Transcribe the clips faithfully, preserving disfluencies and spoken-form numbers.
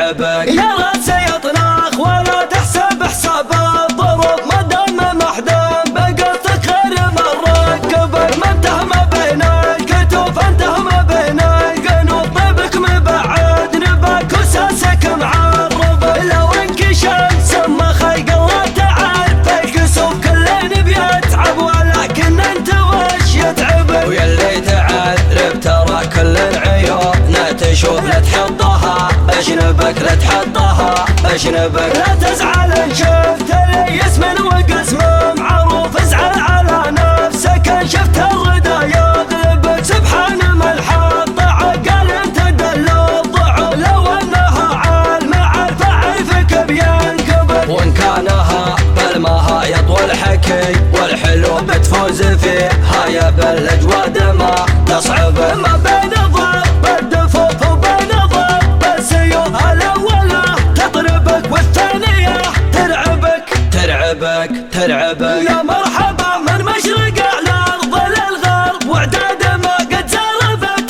ترعبك يا راس يطناخ ولا تحسب حساب الظروف ما دام محدم بقصدك خير من ركبك ما انته ما بين الكتوف انته ما بين القنوط طيبك مبعد نباك وساسك معرب لو انكشف سما خلق الله تعال في الكسوف كلنا بيتعب ولكن انت وش يتعبك ويلي تعرف ترى كل عيوننا تشوف لا تحطها اشنبك لا تحطها اشنبك لا تزعل ان شفت لي اسم وقسم معروف ازعل على نفسك ان شفت الردى يغلبك سبحان من حط عقل انت دل الضعف لو انها عالم عارفه عرفك بينكبك وان كانها بالمها يطول حكي والحلو بتفوز فيه هيا بالاجواد ما تصعب ما بين ضرب الدفوف وبين ضرب السيوف الاولى تضربك والثانيه ترعبك ترعبك ترعبك يا مرحبا من مشرق الارض للغرب وعداد ما قد زرفت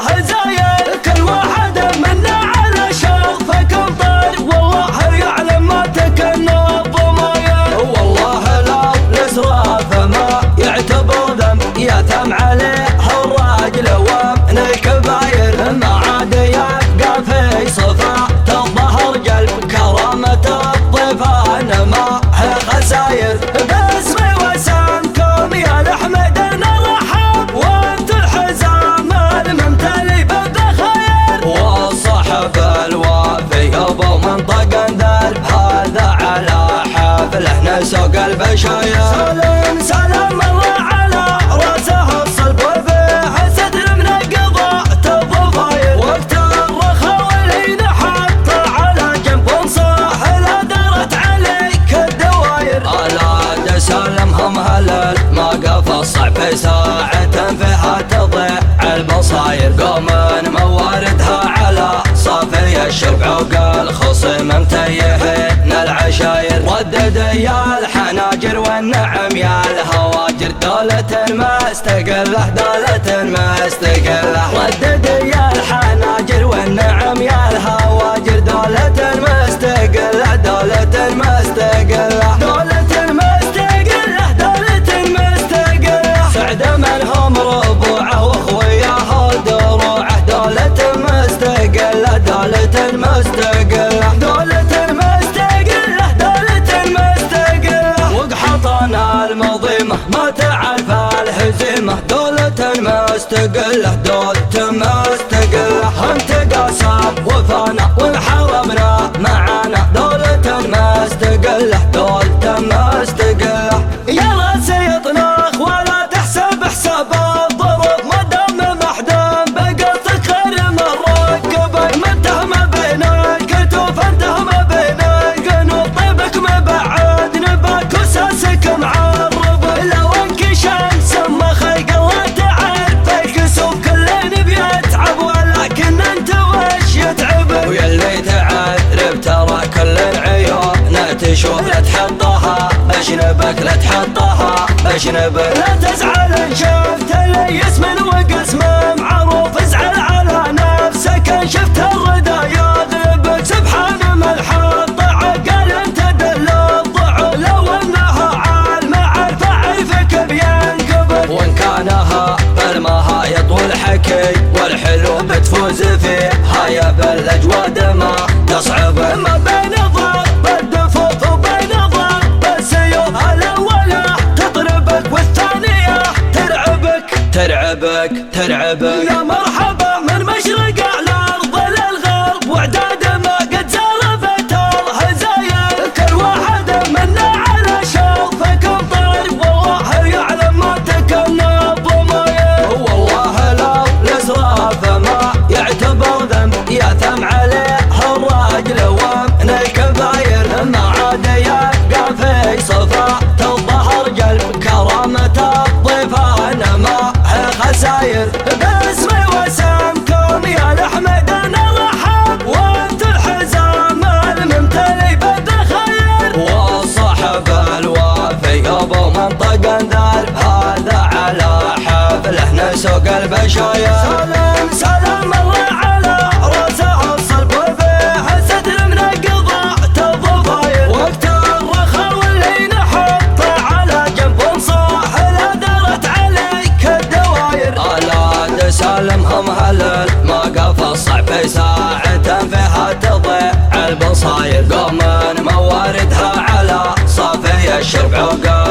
الهزايا كل واحد منا على شرفك مطر والله يعلم ما تكنى الضمايا والله لو الاسراف ما يعتبر ذنب ياثم عليه الراجل ومن الكباير ما عاد يبقى في صفات الظهر قلب كرامة الضيفان ما هي خساير باسمي وسامكم يا الحمد نرحب وانت الحزام الممتلي بالخير والصحب الوافي ابو منطق درب هذا على حفله نسوق البشاير سلام سلام الله على راسه الصلب وفيه صدر من القضاء الضفاير وقت الرخا واللي نحط على جنب ونصاح لا درت عليك الدواير الا سلمهم هلل ما قف الصعب ساعة فيها تضيع البصاير قوم مواردها على صافي الشبع وقال خصم متيهين العشاير ردد يا الحناجر والنعم يا الهواجر دولة ما استقله دولة ما استقله ردد يا الحناجر والنعم يا الهواجر دولة ما استقله دولة ما استقله دولة ما استقله دولة ما استقله سعد من هم ربوعه واخوياه دروعه دولة ما استقله دولة ما استقله دولة ما استقله دولة ما استقله وقحطنا المظيمة ما تعرف الهزيمة دولة ما استقله دولة ما استقله انت قاسم وفانا وانحرمنا معانا دولة ما استقله دولة ما استقله يا راس يطناخ ولا تحسب حساب الظروف ما دام محدم بقصدك خير من ركبك ما انته ما بين الكتوف انته ما بين القنوط طيبك مبعد نباك وساسك معرب لو انكشف سما خلق الله تعال في الكسوف كلنا بيتعب ولكن انت وش يتعبك ويلي تعرف ترى كل عيوننا تشوف لا تحطها اشنبك لا تحطها اشنبك لا تزعل ان شفت لي اسم وقسم معروف ازعل على نفسك ان شفت الردى يغلبك سبحان من حط عقل انت دل الضعف لو انها عالم عارفه عرفك بينكبك وان كانها بالمها يطول حكي والحلو بتفوز فيه هيا بالاجواد ما تصعب ما بين ضرب الدفوف وبين ضرب السيوف الاولى تضربك والثانيه ترعبك ترعبك ترعبك يا مرحبا من مشرق الارض للغرب وعداد ما قد زرفت الهزايا كل واحد منا على شرفك مطر والله يعلم ما تكنى الضماير والله لو الاسراف ما يعتبر ذنب ياثم عليه الراجل ومن الكباير ما عاد يبقى في صفات الظهر قلب كرامة الضيفان ما هي خساير باسمي وسامكم يا الحمد نرحب وانت الحزام الممتلي بالخير والصحب الوافي ابو منطق درب هذا على حفله نسوق البشاير سلام سلام الله على راسه الصلب وفيه صدر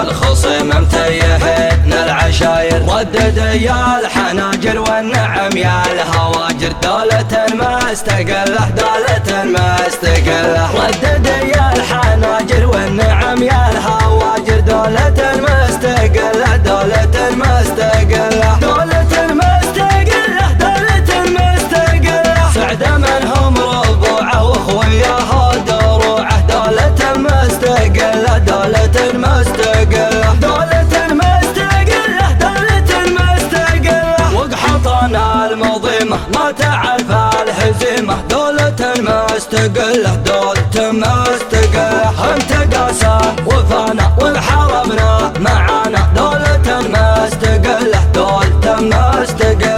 والخصم متيهين العشاير. ردد يا الحناجر والنعم يا الهواجر، دولة ما استقله دولة ما استقله. ردد يا الحناجر والنعم يا الهواجر، دولة ما استقله دولة ما استقله. دولة ما استقله دولة ما استقله. سعد من هم ربوعه واخوياه دروعه، دولة ما استقله دولة ما استقله. دولة ما استقله دولة ما استقله. وقحطنا المظيمة ما تعرف الهزيمة، دولة ما استقله دولة ما استقله. انت قاسى وفانا وانحرمنا معانا، دولة ما استقله دولة ما استقله.